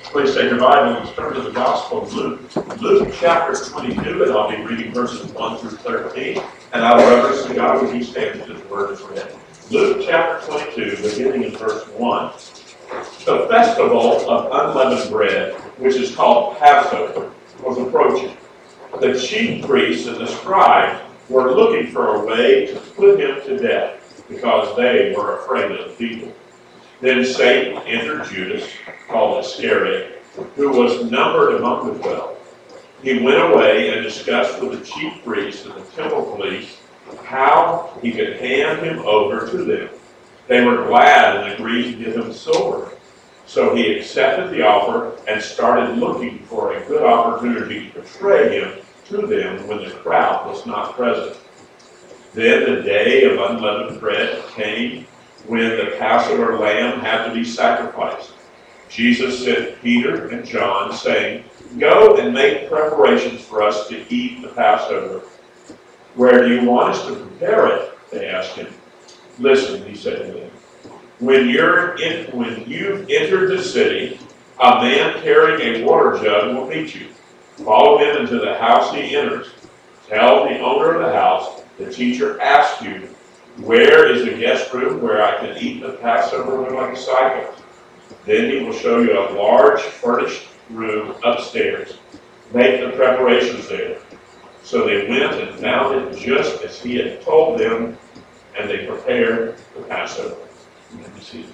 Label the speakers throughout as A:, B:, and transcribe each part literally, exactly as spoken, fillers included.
A: Please take your Bible and turn to the Gospel of Luke. Luke chapter twenty-two, and I'll be reading verses one through thirteen. And out of reverence to God, would you stand as His word is read. Luke chapter twenty-two, beginning in verse one. The festival of unleavened bread, which is called Passover, was approaching. The chief priests and the scribes were looking for a way to put him to death, because they were afraid of the people. Then Satan entered Judas, called Iscariot, who was numbered among the twelve. He went away and discussed with the chief priests and the temple police how he could hand him over to them. They were glad and agreed to give him silver. So he accepted the offer and started looking for a good opportunity to betray him to them when the crowd was not present. Then the day of unleavened bread came, when the Passover lamb had to be sacrificed. Jesus sent Peter and John, saying, "Go and make preparations for us to eat the Passover." "Where do you want us to prepare it?" they asked him. "Listen," he said to them. When you're in, when you've entered the city, a man carrying a water jug will meet you. Follow him into the house he enters. Tell the owner of the house, the teacher asked you, 'Where is the guest room where I can eat the Passover with my disciples?' Then he will show you a large furnished room upstairs. Make the preparations there." So they went and found it just as he had told them, and they prepared the Passover. Let me see.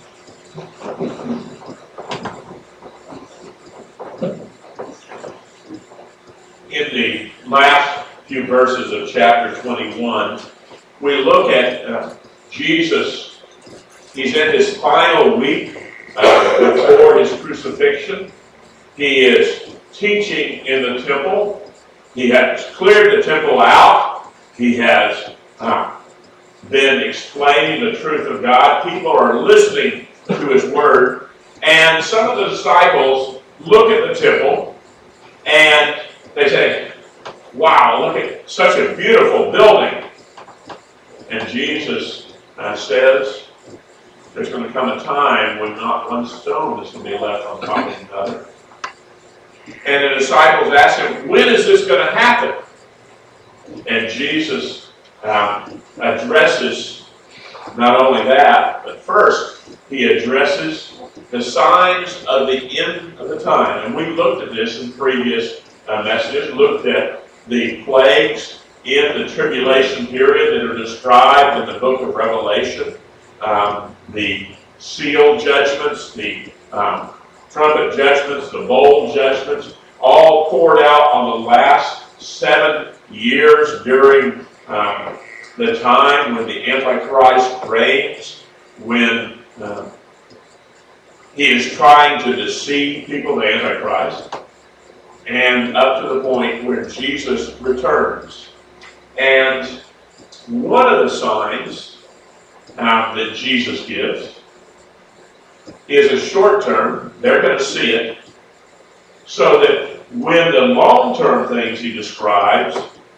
A: In the last few verses of chapter twenty-one, we look at uh, Jesus. He's in his final week uh, before his crucifixion. He is teaching in the temple. He has cleared the temple out. He has uh, been explaining the truth of God. People are listening to his word. And some of the disciples look at the temple and they say, "Wow, look at such a beautiful building." And Jesus uh, says, there's going to come a time when not one stone is going to be left on top of another. And the disciples ask him, "When is this going to happen?" And Jesus um, addresses not only that, but first he addresses the signs of the end of the time. And we looked at this in previous uh, messages, looked at the plagues in the tribulation period that are described in the book of Revelation, um, the seal judgments, the um, trumpet judgments, the bowl judgments, all poured out on the last seven years during um, the time when the Antichrist reigns, when uh, he is trying to deceive people, the Antichrist, and up to the point where Jesus returns. And one of the signs uh, that Jesus gives is a short term. They're going to see it, so that when the long-term things he describes,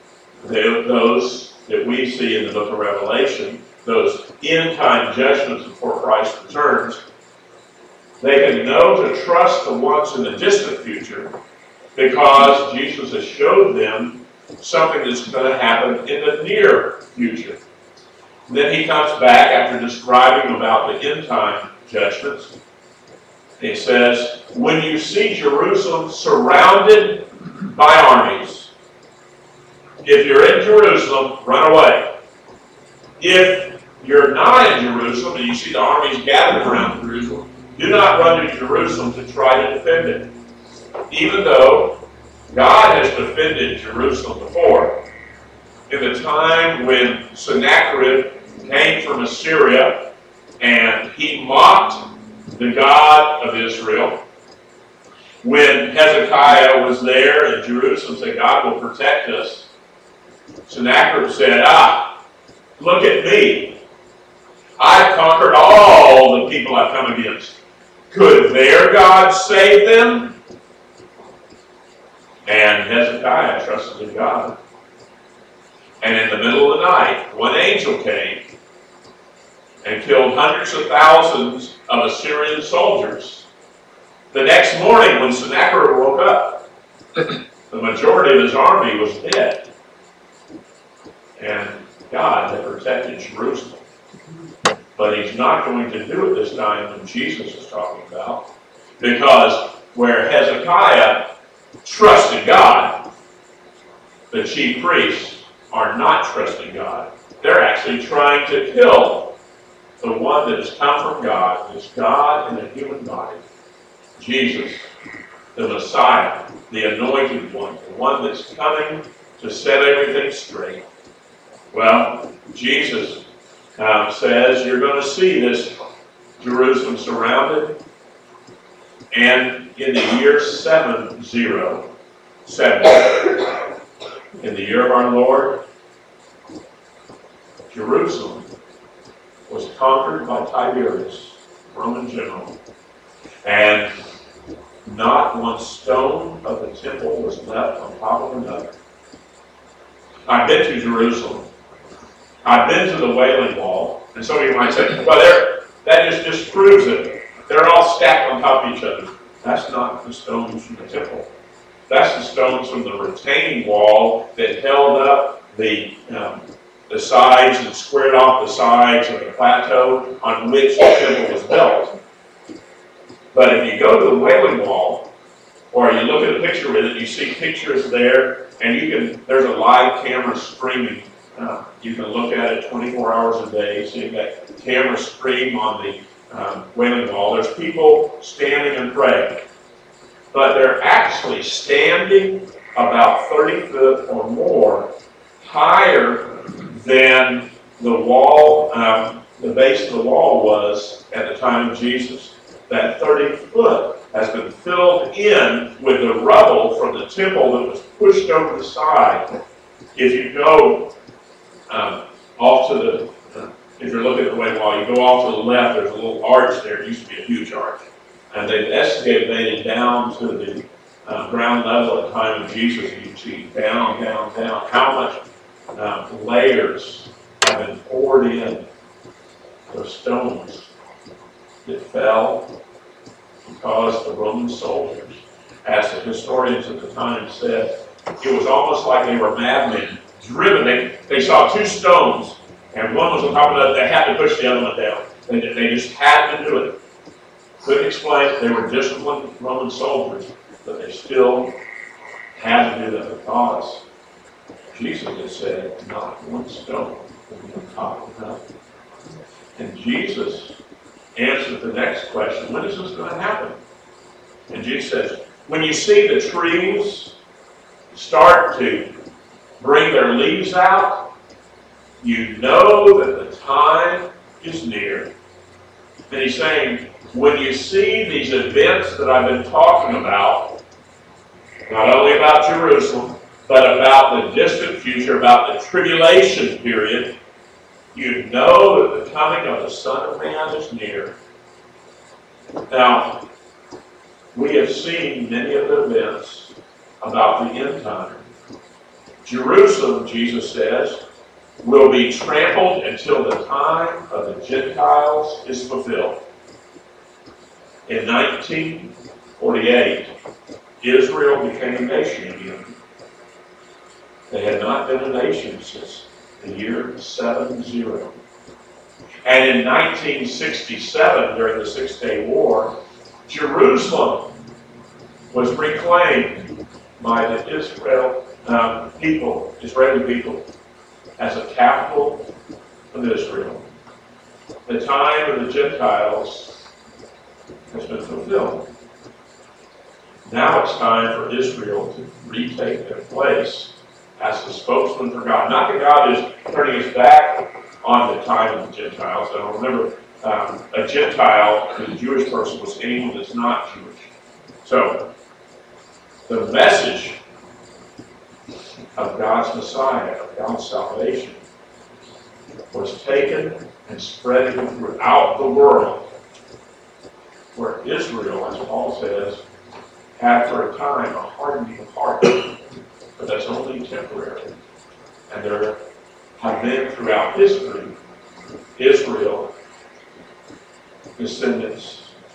A: those that we see in the book of Revelation, those end-time judgments before Christ returns, they can know to trust the ones in the distant future, because Jesus has showed them something that's going to happen in the near future. And then he comes back after describing about the end-time judgments. He says, "When you see Jerusalem surrounded by armies, if you're in Jerusalem, run away. If you're not in Jerusalem and you see the armies gathered around Jerusalem, do not run to Jerusalem to try to defend it." Even though God has defended Jerusalem before, in the time when Sennacherib came from Assyria and he mocked the God of Israel, when Hezekiah was there in Jerusalem saying, "God will protect us," Sennacherib said, "Ah, look at me. I've conquered all the people I've come against. Could their God save them?" And Hezekiah trusted in God. And in the middle of the night, one angel came and killed hundreds of thousands of Assyrian soldiers. The next morning, when Sennacherib woke up, the majority of his army was dead. And God had protected Jerusalem. But he's not going to do it this time when Jesus is talking about. Because where Hezekiah trusted God, the chief priests are not trusting God. They're actually trying to kill the one that has come from God, this God in a human body, Jesus, the Messiah, the anointed one, the one that's coming to set everything straight. Well, Jesus um, says you're going to see this Jerusalem surrounded, and in the year seven zero, seven, in the year of our Lord, Jerusalem was conquered by Tiberius, Roman general, and not one stone of the temple was left on top of another. I've been to Jerusalem. I've been to the Wailing Wall, and some of you might say, well, there, that just disproves it. They're all stacked on top of each other. That's not the stones from the temple. That's the stones from the retaining wall that held up the um, the sides and squared off the sides of the plateau on which the temple was built. But if you go to the Wailing Wall, or you look at a picture with it, you see pictures there, and you can. There's a live camera streaming. Uh, you can look at it twenty-four hours a day, seeing that camera stream on the um, Wailing Wall. There's people standing and praying, but they're actually standing about thirty foot or more higher than the wall, um, the base of the wall was at the time of Jesus. That thirty foot has been filled in with the rubble from the temple that was pushed over the side. If you go um, off to the, uh, if you're looking at the Wailing Wall, you go off to the left, there's a little arch there. It used to be a huge arch. And they've excavated down to the uh, ground level at the time of Jesus. You can see down, down, down, how much um, layers have been poured in, those stones that fell because the Roman soldiers, as the historians at the time said, it was almost like they were madmen, driven. They, they saw two stones, and one was on top of the other. They had to push the other one down. They, they just had to do it. Couldn't explain it. They were disciplined Roman soldiers, but they still had to do that because Jesus had said, not one stone will be on top of another. And Jesus answered the next question, when is this going to happen? And Jesus says, when you see the trees start to bring their leaves out, you know that the time is near. And he's saying, when you see these events that I've been talking about, not only about Jerusalem, but about the distant future, about the tribulation period, you know that the coming of the Son of Man is near. Now, we have seen many of the events about the end time. Jerusalem, Jesus says, will be trampled until the time of the Gentiles is fulfilled. In nineteen forty-eight, Israel became a nation again. They had not been a nation since the year seven zero. And in nineteen sixty-seven, during the Six-Day War, Jerusalem was reclaimed by the Israel um, people, Israeli people, as a capital of Israel. The time of the Gentiles has been fulfilled. Now it's time for Israel to retake their place as the spokesman for God. Not that God is turning his back on the time of the Gentiles. And remember, um, a Gentile, a Jewish person, was anyone that's not Jewish. So, the message of God's Messiah, of God's salvation, was taken and spread throughout the world, where Israel, as Paul says, had for a time a hardening of heart, but that's only temporary. And there have been throughout history, Israel, descendants,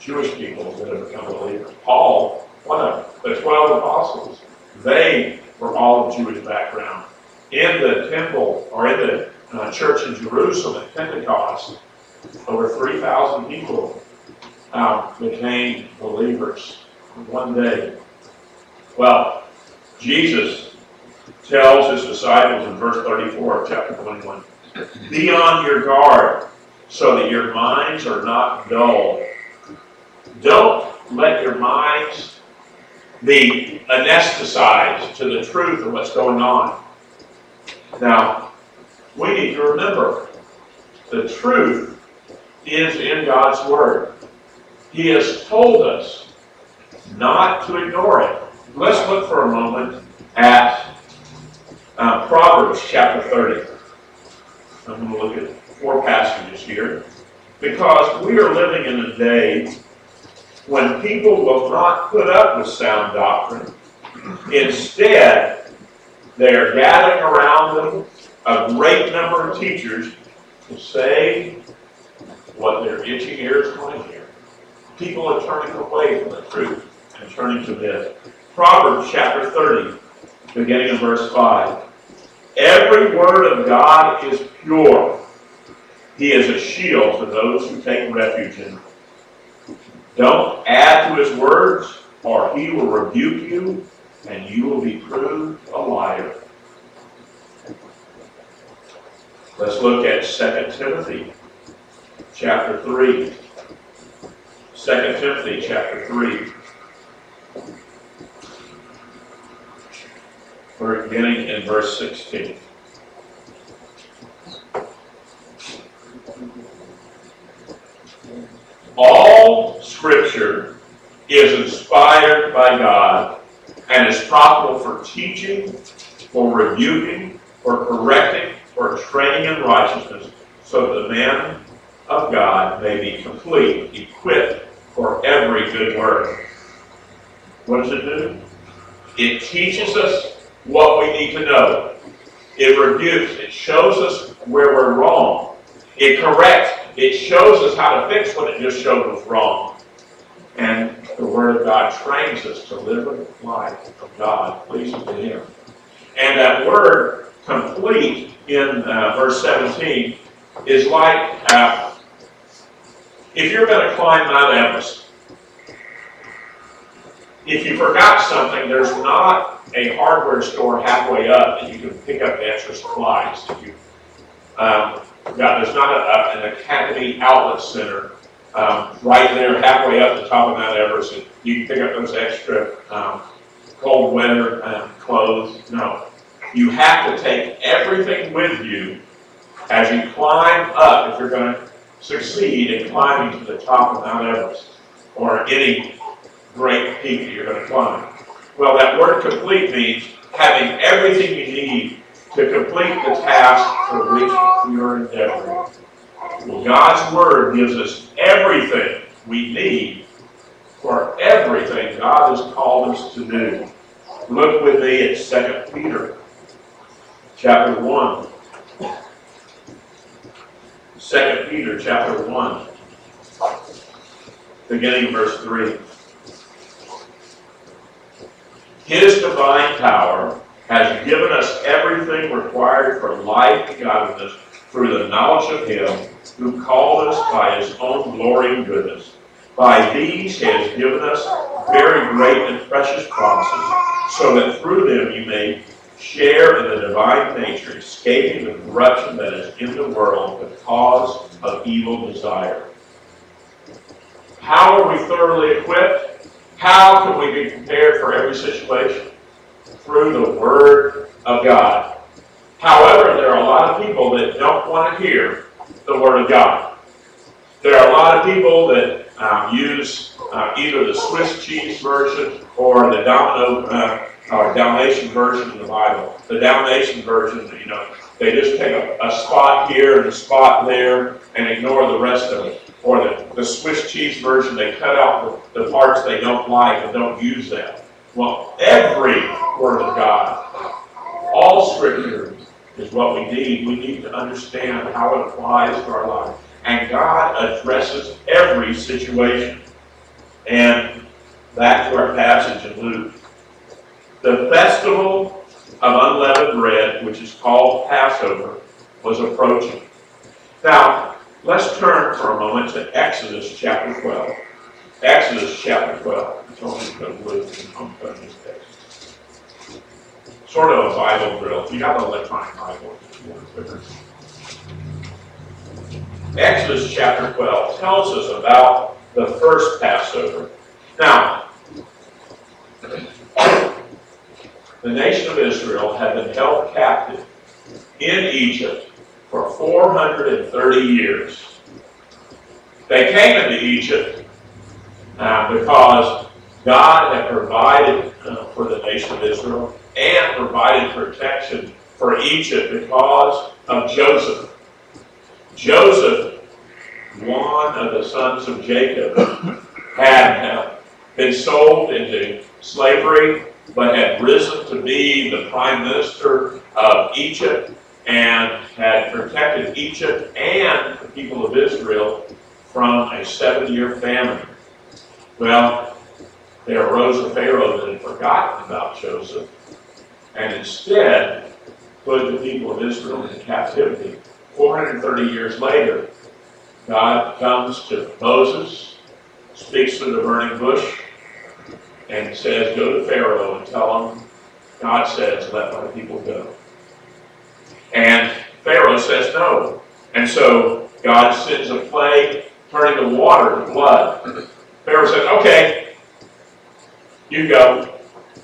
A: Jewish people that have become believers. Paul, one of the twelve apostles, they were all of Jewish background. In the temple, or in the uh, church in Jerusalem at Pentecost, over three thousand people um, became believers in one day. Well, Jesus tells his disciples in verse thirty-four of chapter twenty-one, be on your guard so that your minds are not dull. Don't let your minds be anesthetized to the truth of what's going on. Now, we need to remember the truth is in God's Word. He has told us not to ignore it. Let's look for a moment at uh, Proverbs chapter thirty. I'm going to look at four passages here because we are living in a day when people will not put up with sound doctrine. Instead, they are gathering around them a great number of teachers to say what their itching ears want to hear. People are turning away from the truth and turning to myth. Proverbs chapter thirty, beginning in verse five. Every word of God is pure. He is a shield to those who take refuge in him. Don't add to his words, or he will rebuke you, and you will be proved a liar. Let's look at Second Timothy chapter three. Second Timothy chapter three. We're beginning in verse sixteen. All Scripture is inspired by God and is profitable for teaching, for rebuking, for correcting, for training in righteousness, so that the man of God may be complete, equipped for every good work. What does it do? It teaches us what we need to know. It rebukes. It shows us where we're wrong. It corrects. It shows us how to fix what it just showed was wrong. And the Word of God trains us to live a life of God, pleasing to Him. And that word, complete, in uh, verse seventeen, is like uh, if you're going to climb Mount Everest. If you forgot something, there's not a hardware store halfway up that you can pick up the extra supplies. If you, um, yeah, there's not a, a, an Academy outlet center um, right there halfway up the top of Mount Everest. And you can pick up those extra um, cold weather um, clothes. No. You have to take everything with you as you climb up if you're going to succeed in climbing to the top of Mount Everest or any great peak that you're going to climb. Well, that word complete means having everything you need to complete the task for which you're endeavoring. Well, God's Word gives us everything we need for everything God has called us to do. Look with me at Second Peter chapter one. Second Peter chapter one, beginning verse three. His divine power has given us everything required for life and godliness through the knowledge of Him who called us by His own glory and goodness. By these He has given us very great and precious promises, so that through them you may share in the divine nature, escaping the corruption that is in the world because of evil desire. How are we thoroughly equipped? How can we be prepared for every situation? Through the Word of God. However, there are a lot of people that don't want to hear the Word of God. There are a lot of people that um, use uh, either the Swiss cheese version or the Domino uh, or Dalmatian version of the Bible. The Dalmatian version, you know, they just take a, a spot here and a spot there and ignore the rest of it. Or the, the Swiss cheese version, they cut out the, the parts they don't like and don't use them. Well, every Word of God, all Scripture is what we need. We need to understand how it applies to our life. And God addresses every situation. And back to our passage in Luke. The festival of unleavened bread, which is called Passover, was approaching. Now, let's turn for a moment to Exodus chapter twelve. Exodus chapter twelve. It's only because Luke and homecoming is text. Sort of a Bible drill. If you got an electronic Bible, it's more quicker. Exodus chapter twelve tells us about the first Passover. Now, the nation of Israel had been held captive in Egypt for four hundred thirty years. They came into Egypt uh, because God had provided uh, for the nation of Israel and provided protection for Egypt because of Joseph. Joseph, one of the sons of Jacob, had uh, been sold into slavery, but had risen to be the prime minister of Egypt and had protected Egypt and the people of Israel from a seven-year famine. Well, there arose a Pharaoh that had forgotten about Joseph and instead put the people of Israel into captivity. four hundred thirty years later, God comes to Moses, speaks to the burning bush, and says, go to Pharaoh and tell him, God says, let my people go. And Pharaoh says no. And so God sends a plague, turning the water to blood. Pharaoh says, okay, you go.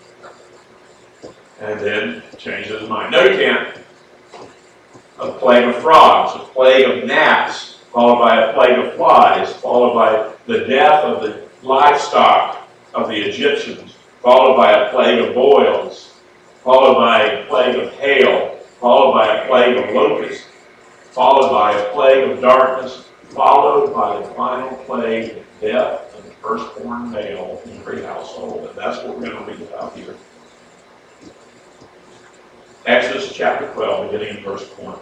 A: And then changes his mind. No, you can't. A plague of frogs, a plague of gnats, followed by a plague of flies, followed by the death of the livestock of the Egyptians, followed by a plague of boils, followed by a plague of hail, followed by a plague of locusts, followed by a plague of darkness, followed by the final plague of death of the firstborn male in every household. And that's what we're going to read about here. Exodus chapter twelve, beginning in verse one.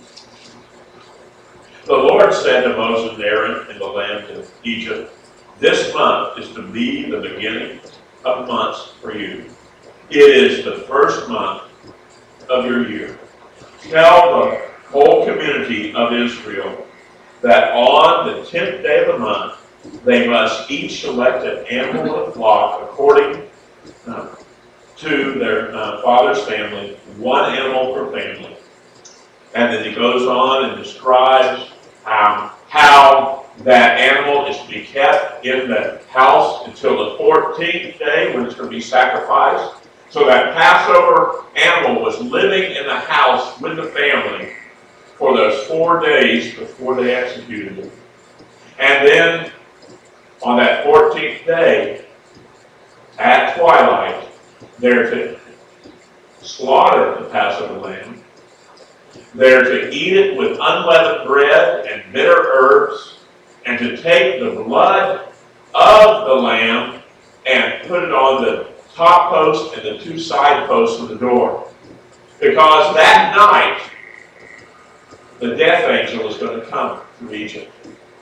A: The Lord said to Moses and Aaron in the land of Egypt, this month is to be the beginning of months for you. It is the first month of your year. Tell the whole community of Israel that on the tenth day of the month, they must each select an animal of the flock according uh, to their uh, father's family, one animal per family. And then he goes on and describes um, how that animal is to be kept in the house until the fourteenth day when it's going to be sacrificed. So that Passover animal was living in the house with the family for those four days before they executed it. And then on that fourteenth day, at twilight, they're to slaughter the Passover lamb. They're to eat it with unleavened bread and bitter herbs, and to take the blood of the lamb and put it on the top post and the two side posts of the door. Because that night, the death angel is going to come through Egypt.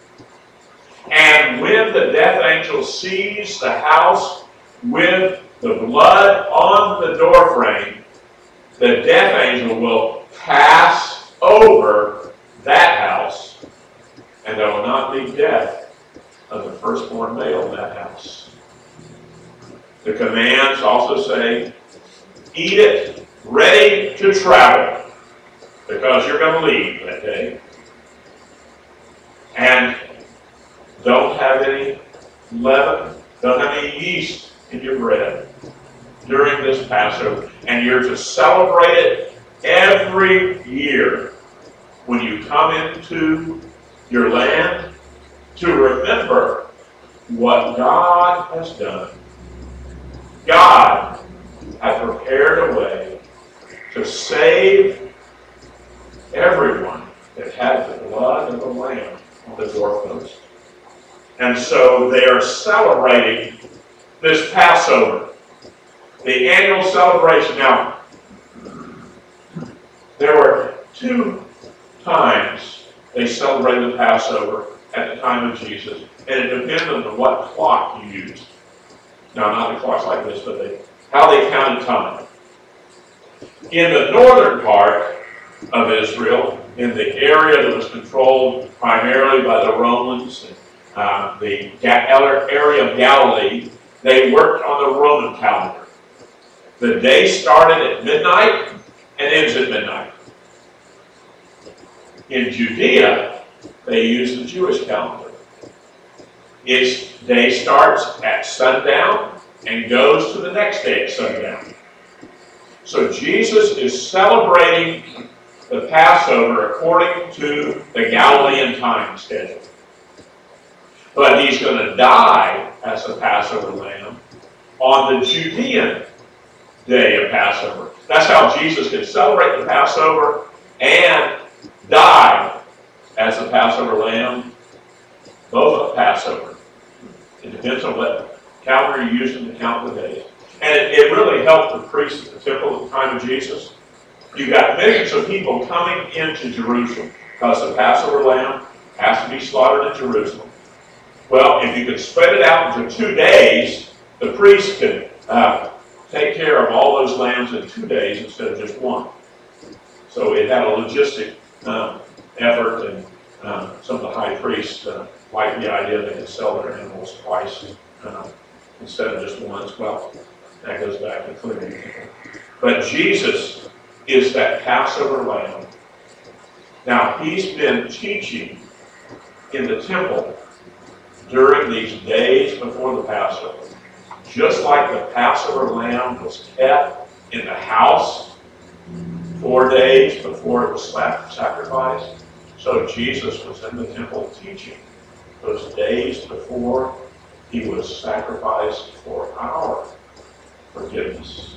A: And when the death angel sees the house with the blood on the doorframe, the death angel will pass over that house, and there will not be death of the firstborn male in that house. The commands also say, eat it ready to travel, because you're going to leave that day. And don't have any leaven, don't have any yeast in your bread during this Passover. And you're to celebrate it every year when you come into your land to remember what God has done. God had prepared a way to save everyone that had the blood of the Lamb on the doorpost. And so they are celebrating this Passover, the annual celebration. Now, there were two times they celebrated the Passover at the time of Jesus. and it depended on what clock you used. Now, not the clocks like this, but they, how they counted time. In the northern part of Israel, in the area that was controlled primarily by the Romans, and, uh, the area of Galilee, they worked on the Roman calendar. The day started at midnight and ends at midnight. In Judea, they used the Jewish calendar. Its day starts at sundown and goes to the next day at sundown. So Jesus is celebrating the Passover according to the Galilean time schedule. But he's going to die as a Passover lamb on the Judean day of Passover. That's how Jesus can celebrate the Passover and die as a Passover lamb, both of Passover. It depends on what calendar you're using to count the days. And it, it really helped the priests at the temple at the time of Jesus. You got millions of people coming into Jerusalem because the Passover lamb has to be slaughtered in Jerusalem. Well, if you could spread it out into two days, the priest could uh, take care of all those lambs in two days instead of just one. So it had a logistic um, effort, and um, some of the high priests uh, liked the idea they could sell their animals twice uh, instead of just once. Well, that goes back to cleaning. But Jesus is that Passover lamb. Now, he's been teaching in the temple during these days before the Passover. Just like the Passover lamb was kept in the house four days before it was sacrificed, so Jesus was in the temple teaching those days before he was sacrificed for our forgiveness.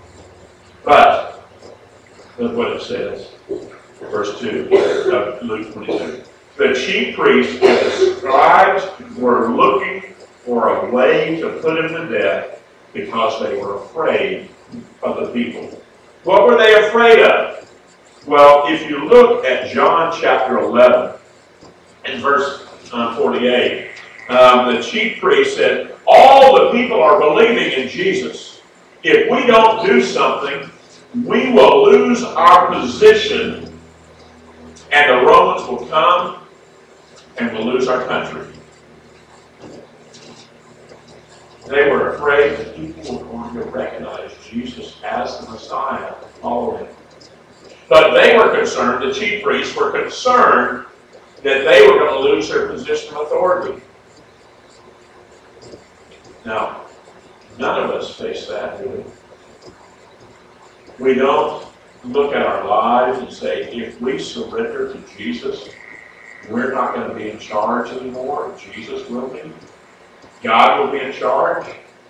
A: But look what it says, verse two of Luke twenty-two. The chief priests and the scribes were looking for a way to put him to death because they were afraid of the people. What were they afraid of? Well, if you look at John chapter eleven and verse uh, forty-eight, um, the chief priest said, all the people are believing in Jesus. If we don't do something, we will lose our position and the Romans will come and we'll lose our country. They were afraid that people were going to recognize Jesus as the Messiah, follow him. But they were concerned, the chief priests were concerned that they were going to lose their position of authority. Now, none of us face that, do we? We don't look at our lives and say, if we surrender to Jesus, we're not going to be in charge anymore. Jesus will be. God will be in charge.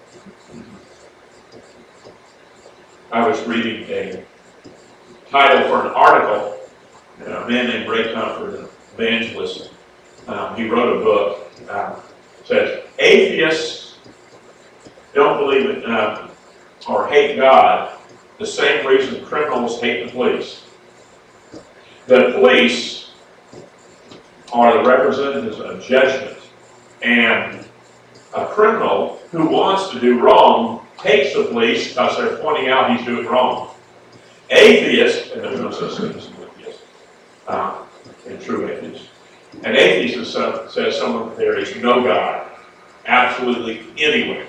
A: I was reading a title for an article. A man named Ray Comfort, an evangelist, um, he wrote a book. Um, says, atheists don't believe in uh, or hate God the same reason criminals hate the police. The police are the representatives of judgment, and a criminal who wants to do wrong hates the police because they're pointing out he's doing wrong. Atheists, and there's no such thing as an atheist, uh, and true atheists. An atheist is some, says someone there is no God, absolutely anywhere.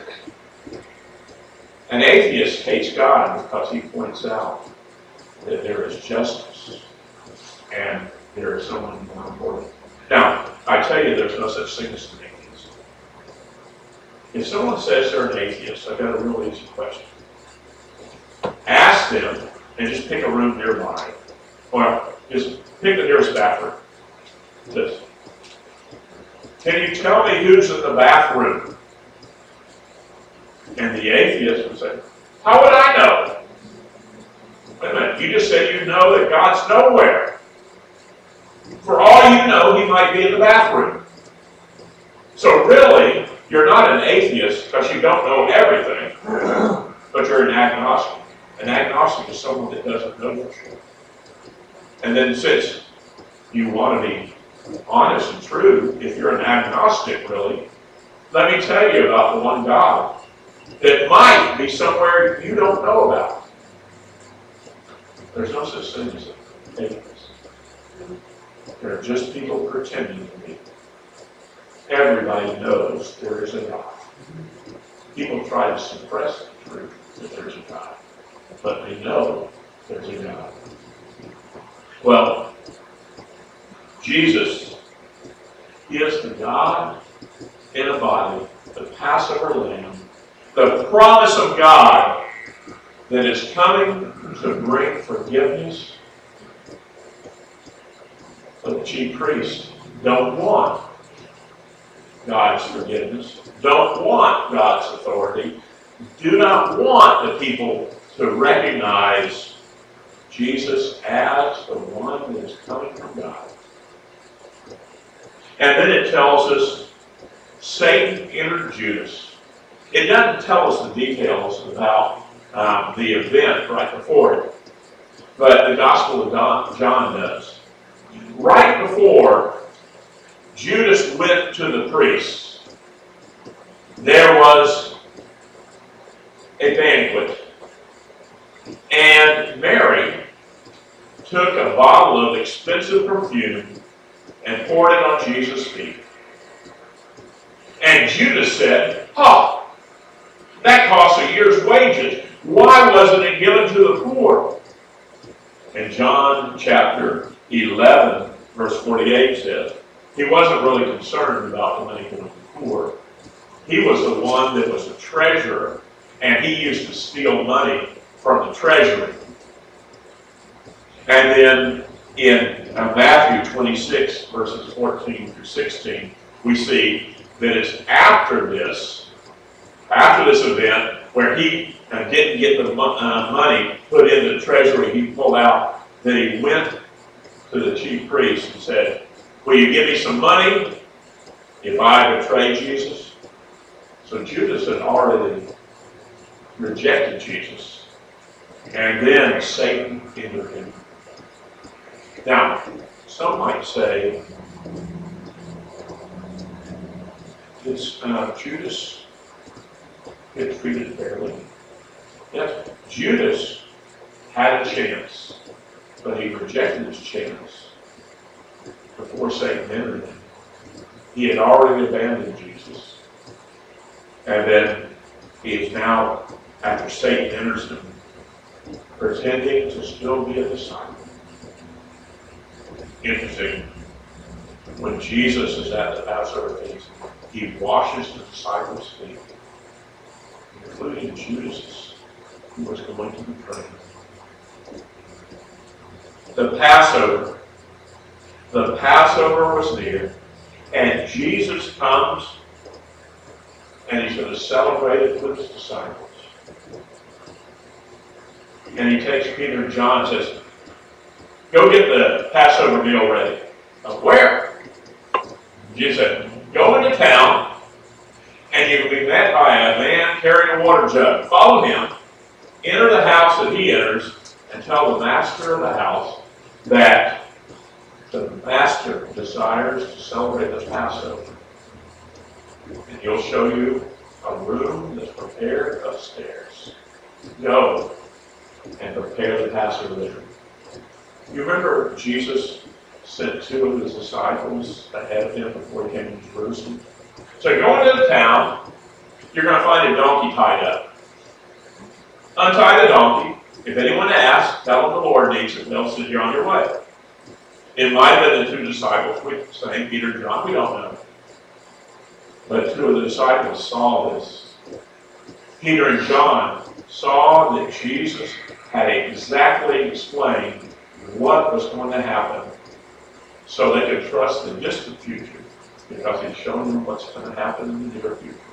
A: An atheist hates God because he points out that there is justice and there is someone more important. Now, I tell you, there's no such thing as an atheist. If someone says they're an atheist, I've got a real easy question. Ask them, and just pick a room nearby. Well, just pick the nearest bathroom. This. Can you tell me who's in the bathroom? And the atheist would say, how would I know? Wait a minute, you just said you know that God's nowhere. For all you know, he might be in the bathroom. So really, you're not an atheist because you don't know everything, but you're an agnostic. An agnostic is someone that doesn't know for sure. And then since you want to be honest and true, if you're an agnostic really, let me tell you about the one God that might be somewhere you don't know about. There's no such thing as atheists. They're just people pretending to be. Everybody knows there is a God. People try to suppress the truth that there's a God, but they know there's a God. Well, Jesus is the God in a body, the Passover Lamb, the promise of God that is coming to bring forgiveness. But the chief priests don't want God's forgiveness, don't want God's authority, do not want the people to recognize Jesus as the one that is coming from God. And then it tells us Satan entered Judas. It doesn't tell us the details about um, the event right before it, but the Gospel of John does. Right before Judas went to the priests, there was a banquet, and Mary took a bottle of expensive perfume and poured it on Jesus' feet. And Judas said, "Oh, that costs a year's wages. Why wasn't it given to the poor?" And John chapter eleven, verse forty-eight says, he wasn't really concerned about the money going to the poor. He was the one that was a treasurer, and he used to steal money from the treasury. And then in uh, Matthew twenty-six, verses fourteen through sixteen, we see that it's after this, after this event, where he uh, didn't get the mo- uh, money put into the treasury, he pulled out, that he went to the chief priest and said, "Will you give me some money if I betray Jesus?" So Judas had already rejected Jesus. And then Satan entered him. Now, some might say, did uh, Judas get treated fairly? Yes, Judas had a chance, but he rejected his chance before Satan entered him. He had already abandoned Jesus. And then he is now, after Satan enters him, pretending to still be a disciple. Interesting. When Jesus is at the Passover feast, he washes the disciples' feet, including Judas's, who was going to betray him. The Passover. The Passover was near, and Jesus comes, and he's going to celebrate it with his disciples. And he takes Peter and John and says, "Go get the Passover meal ready." Uh, where? Jesus said, "Go into town, and you will be met by a man carrying a water jug. Follow him, enter the house that he enters, and tell the master of the house that the master desires to celebrate the Passover. And he'll show you a room that's prepared upstairs. Go and prepare the Passover there." You remember Jesus sent two of his disciples ahead of him before he came to Jerusalem? So go into the town, you're going to find a donkey tied up. Untie the donkey. If anyone asks, tell them the Lord needs it, and they'll send you on your way. It might have been the two disciples, we say Peter and John, we don't know. But two of the disciples saw this. Peter and John saw that Jesus had exactly explained what was going to happen so they could trust the distant future, because he's shown them what's going to happen in the near future.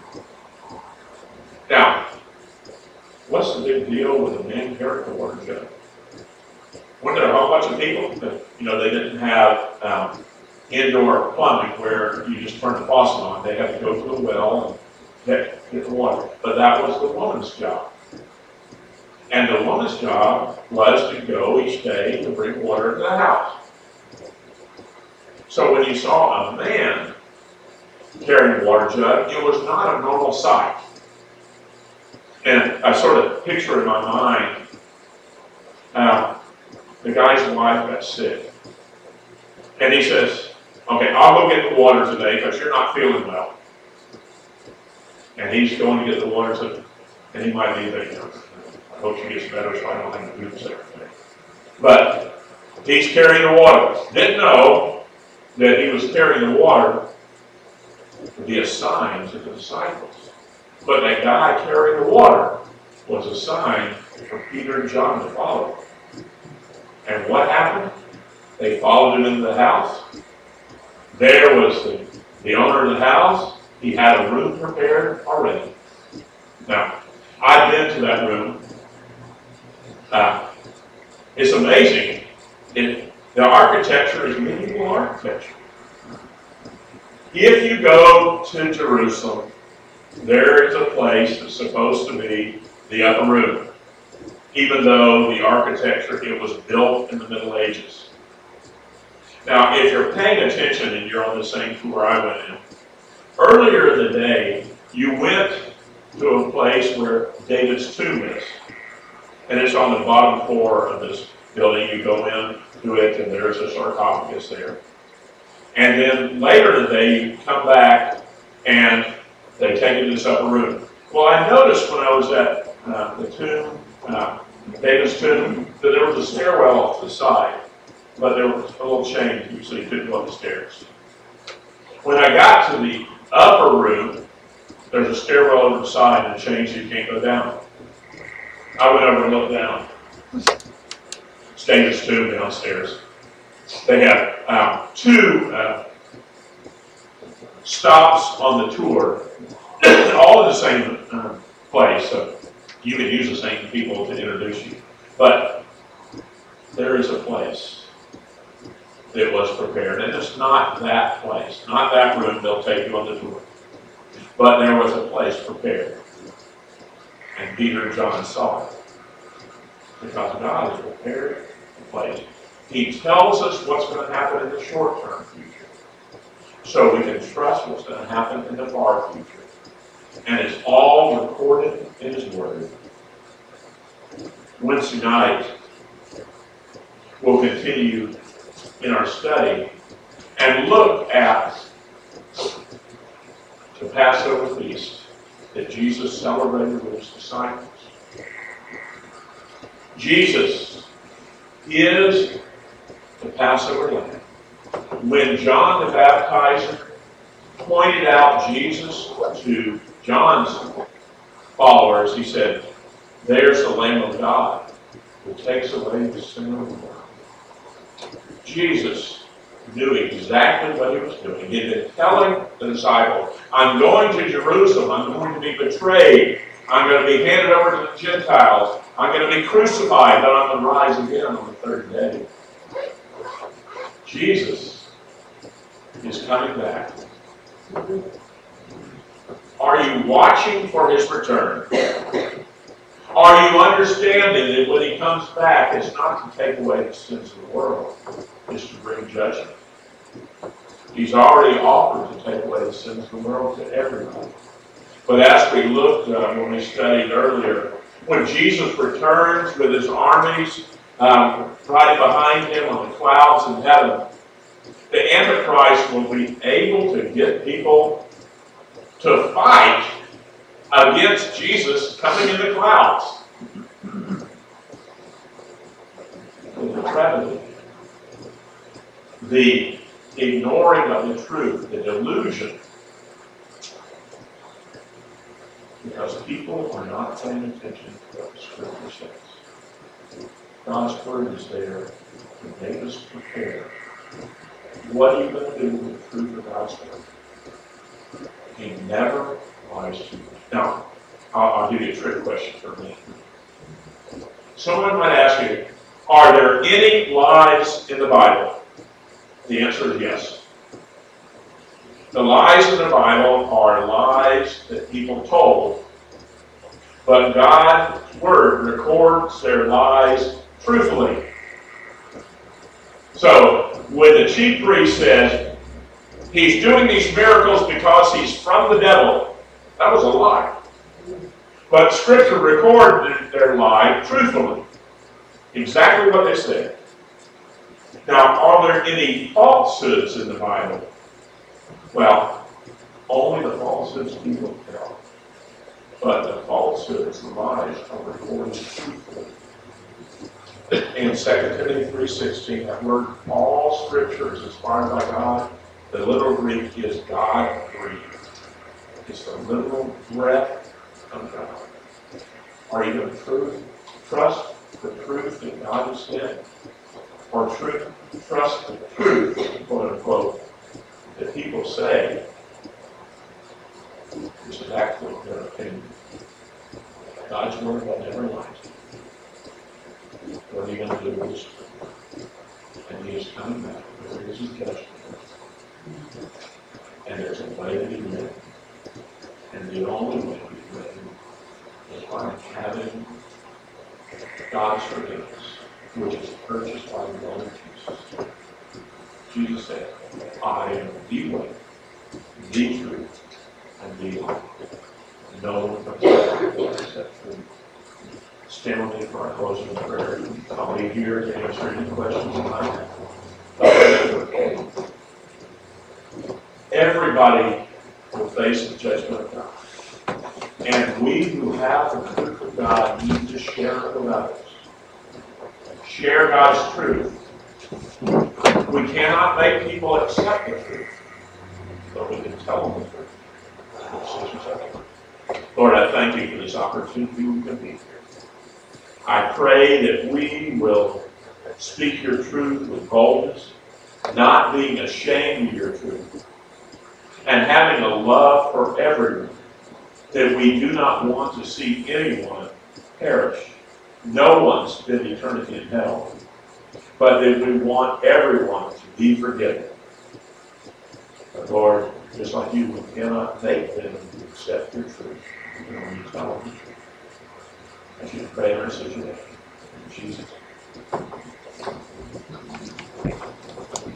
A: Now, what's the big deal with a man carrying a water jug? Weren't there a whole bunch of people that, you know, they didn't have um, indoor plumbing where you just turn the faucet on. They had to go to the well and get, get the water. But that was the woman's job. And the woman's job was to go each day to bring water to the house. So when you saw a man carrying a water jug, it was not a normal sight. And I sort of picture in my mind, uh, the guy's wife got sick. And he says, okay, I'll go get the water today because you're not feeling well. And he's going to get the water today. And he might be thinking, I hope she gets better so I don't have to do this every day. But he's carrying the water. Didn't know that he was carrying the water to be a sign to the disciples. But that guy carrying the water was a sign for Peter and John to follow. And what happened? They followed him into the house. There was the, the owner of the house. He had a room prepared already. Now, I've been to that room. Uh, it's amazing. It, the architecture is medieval architecture. If you go to Jerusalem, there is a place that's supposed to be the upper room, even though the architecture, it was built in the Middle Ages. Now, if you're paying attention and you're on the same tour I went in, earlier in the day, you went to a place where David's tomb is. And it's on the bottom floor of this building. You go in to it, and there's a sarcophagus there. And then later in the day, you come back, and they take you to this upper room. Well, I noticed when I was at uh, the tomb, uh, David's tomb, that there was a stairwell off to the side. But there was a little change, so you couldn't go up the stairs. When I got to the upper room, there's a stairwell over the side and a change, so you can't go down. I went over and looked down. It's David's tomb downstairs. They have um, two uh, stops on the tour, all in the same uh, place, so you can use the same people to introduce you. But there is a place that was prepared, and it's not that place, not that room they'll take you on the tour. But there was a place prepared. And Peter and John saw it. Because God has prepared the place. He tells us what's going to happen in the short-term future. So we can trust what's going to happen in the far future. And it's all recorded in His Word. Wednesday night, we'll continue in our study and look at the Passover feast that Jesus celebrated with His disciples. Jesus is the Passover Lamb. When John the Baptizer pointed out Jesus to John's followers, he said, "There's the Lamb of God who takes away the sin of the world." Jesus knew exactly what He was doing. He had been telling the disciples, I'm going to Jerusalem. I'm going to be betrayed. I'm going to be handed over to the Gentiles. I'm going to be crucified, but I'm going to rise again on the third day. Jesus is coming back. Are you watching for His return? Are you understanding that when He comes back, it's not to take away the sins of the world, it's to bring judgment? He's already offered to take away the sins of the world to everybody. But as we looked uh, when we studied earlier, when Jesus returns with His armies um, right behind Him on the clouds in heaven, the Antichrist will be able to get people to fight against Jesus coming in the clouds. The tragedy, the ignoring of the truth, the delusion, because people are not paying attention to what the Scripture says. God's Word is there to make us prepare. What are you going to do with the truth of God's Word? He never lies to you. Now, I'll, I'll give you a trick question for me. Someone might ask you, are there any lies in the Bible? The answer is yes. The lies in the Bible are lies that people told, but God's Word records their lies truthfully. So, when the chief priest says, He's doing these miracles because he's from the devil. That was a lie. But Scripture recorded their lie truthfully. Exactly what they said. Now, are there any falsehoods in the Bible? Well, only the falsehoods people tell. But the falsehoods, the lies, are recorded truthfully. In Second Timothy three sixteen, that word, all Scripture is inspired by God. The literal Greek is God-breathed. It's the literal breath of God. Are you going to truth, trust the truth that God has said? Or truth, trust the truth, quote unquote, that people say is actually their opinion? God's word will never lie. What are you going to do with this? And he is coming back. There is his judgment. And there's a way to be ready. And the only way to be ready is by having God's forgiveness, which is purchased by the blood of Jesus. Jesus said, I am the way, the truth, and the life. No one comes to God except through me. Stand with me for our closing prayer. I'll be here to answer any questions you might have. Everybody will face the judgment of God. And we who have the truth of God need to share it with others. Share God's truth. We cannot make people accept the truth, but we can tell them the truth. Lord, I thank you for this opportunity we can be here. I pray that we will speak your truth with boldness, not being ashamed of your truth, and having a love for everyone, that we do not want to see anyone perish. No one spend eternity in hell, but that we want everyone to be forgiven. But Lord, just like you, we cannot make them accept your truth when you tell them the truth. I should pray in our situation. In Jesus' name.